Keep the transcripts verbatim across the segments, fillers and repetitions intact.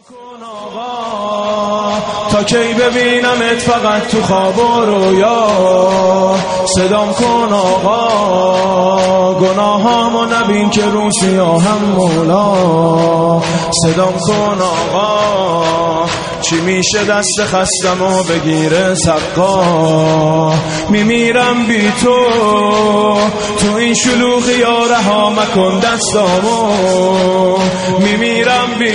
کن آقا تا کی ببینمت فقط تو خواب و رویا. صدام کن آقا گناهامو نبین که رو سیاهم مولا. صدام کن آقا چی میشه دست خستمو بگیره سقا. میمیرم بی تو تو این شلوغی ها رها مکن دستامو. میمیرم بی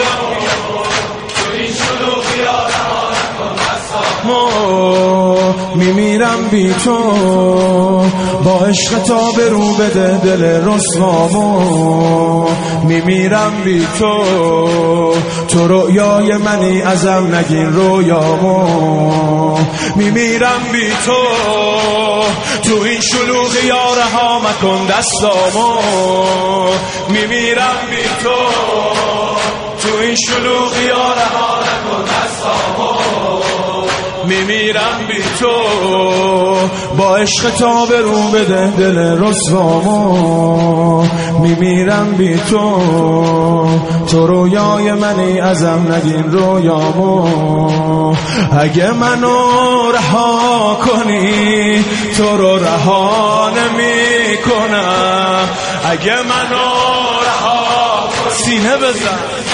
میمیرم بی تو با عشق تا به رو بده دل رسوامو. میمیرم بی تو تو رویای منی ازم نگین رویامو. میمیرم بی تو تو این شلوغی ها رها مکن دستامو. میمیرم بی تو تو این شلوغی ها رها مکن دستامو. میمیرم بی تو با عشق تا به رو بده دل رسوامو. میمیرم بی تو تو رویای منی ازم نگین رویامو. اگه منو رها کنی تو رو رها نمی کنم. اگه منو رها سینه بزن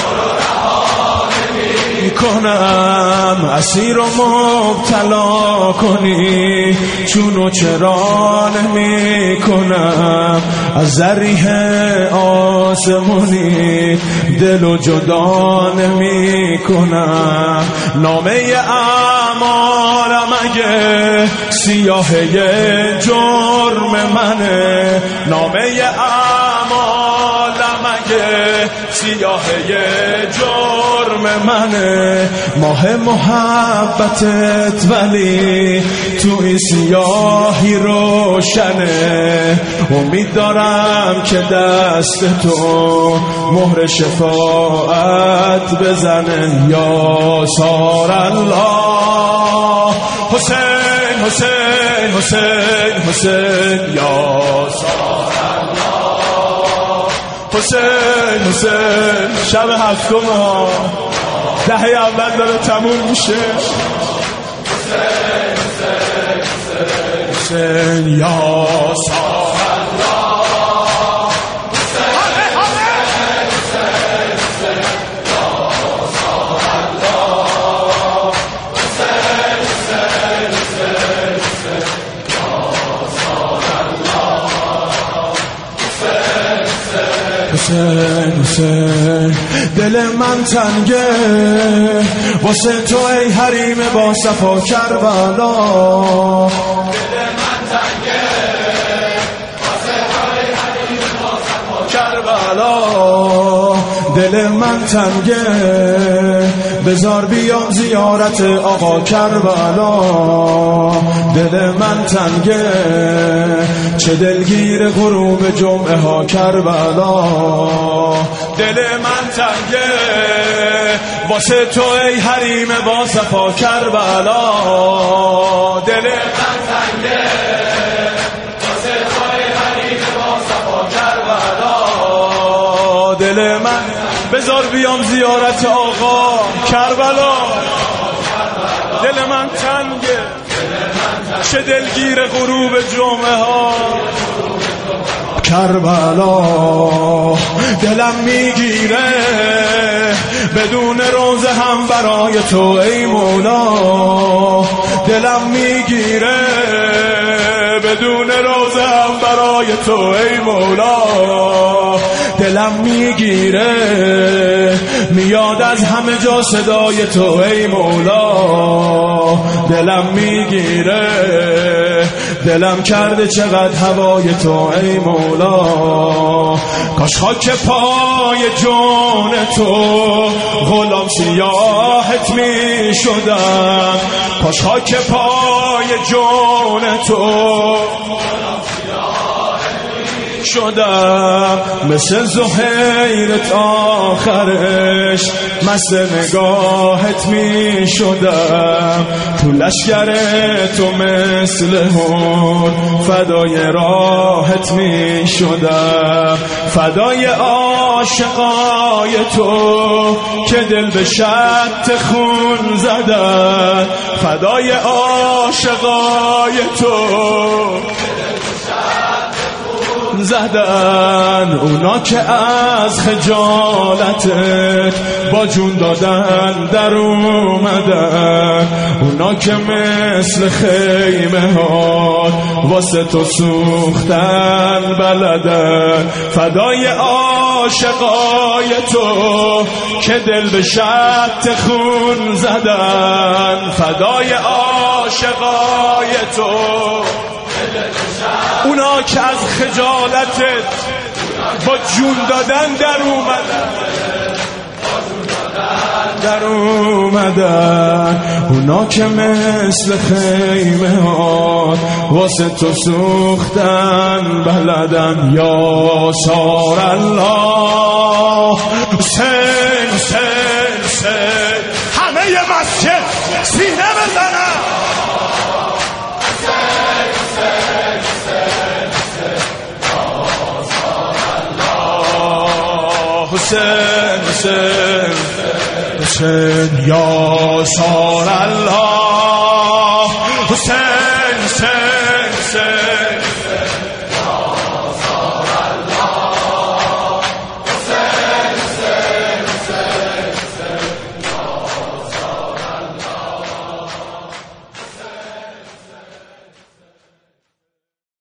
کنم اسیر و مبتلا کنی چونو چرا نمی کنم. از ذریح آسمونی دلو جدا نمی کنم. نامه اعمالم اگه سیاهه جرم منه. نامه اعمالم اگه سیاهه جرم منه. ماه محبتت ولی تو این سیاهی روشنه. امید دارم که دست تو مهر شفاعت بزنه. یا سار الله حسین حسین حسین حسین یا سار الله حسین حسین. شب هفتم ها دهه اول داره تموم میشه. حسین حسین حسین حسین یا سار الله حسین حسین حسین یا سار الله حسین حسین حسین یا سار الله حسین حسین. دل من تنگه واسه تو ای حریم با صفا کربلا. دل من تنگه واسه تو ای حریم با صفا کربلا. دل من تنگه بزار بیام زیارت آقا کربلا. دل من تنگه چه دلگیر غروب جمعه ها کربلا. دل من تنگه واسه تو ای حریم با صفا کربلا. دل من تنگه واسه تو ای حریم با صفا کربلا. دل من بذار بیام زیارت آقا کربلا. دل من تنگه چه دلگیر غروب جمعه ها کربلا. دلم میگیره بدون روزه هم برای تو ای مولا. دلم میگیره بدون روزه هم برای تو ای مولا. دلم میگیره میاد از همه جا صدای تو ای مولا. دلم میگیره دلم کرده چقدر هوای تو ای مولا. کاش خاک پای جون تو غلام سیاحت می شدم. کاش خاک پای جون تو شدم، مثل زهیرت آخرش مست نگاهت می شدم. تو لشگر تو مثل هون فدای راحت می شدم، فدای عاشقای تو که دل به شط خون زدن، فدای عاشقای تو زدن، اونا که از خجالتت با جون دادن در اومدن، اونا که مثل خیمه ها واسه تو سوختن بلدن، فدای عاشقای تو که دل به شط خون زدن، فدای عاشقای تو اونا که از خجالتت با جون دادن در اومدن در اومدن، اونا که مثل خیمه ها واسه تو سوختن بلدن. یا سار الله حسین حسین حسین، همه ی مسجد سینه بزنن. حسین حسین حسین یا سار الله